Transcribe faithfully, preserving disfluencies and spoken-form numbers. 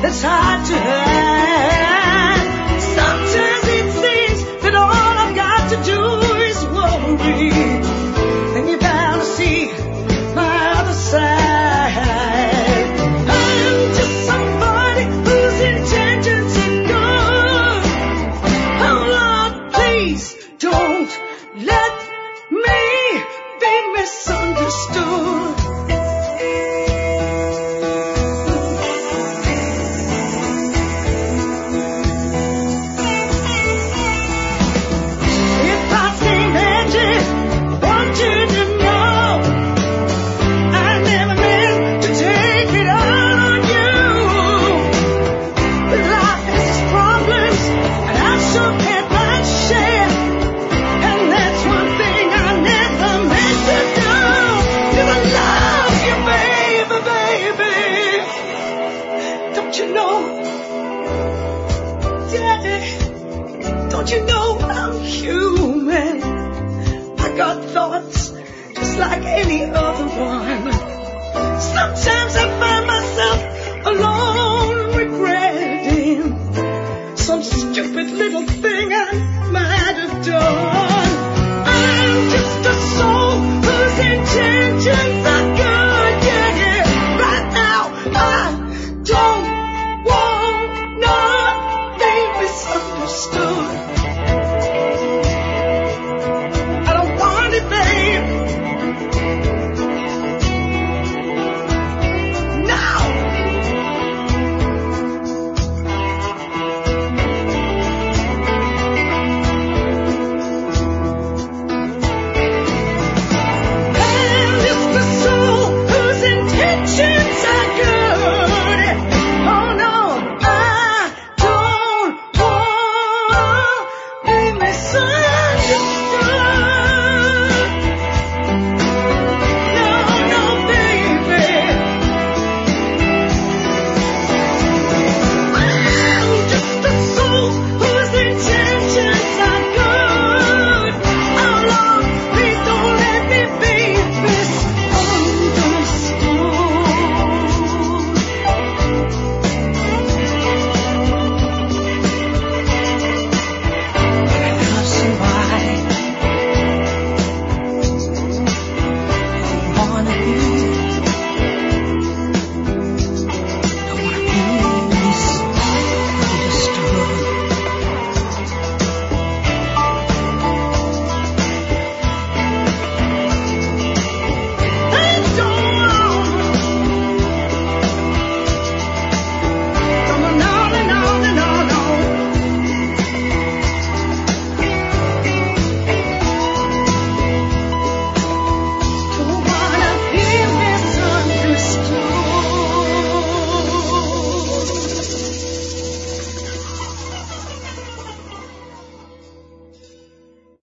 It's hard to hide. Sometimes it seems that all I've got to do is worry, and you're bound to see my other side. I'm just somebody whose intentions are good. Oh Lord, please don't let me be misunderstood. Don't you know I'm human? I got thoughts just like any other one. Sometimes I find myself alone regretting some stupid little thing I might have done. I'm just a soul whose intentions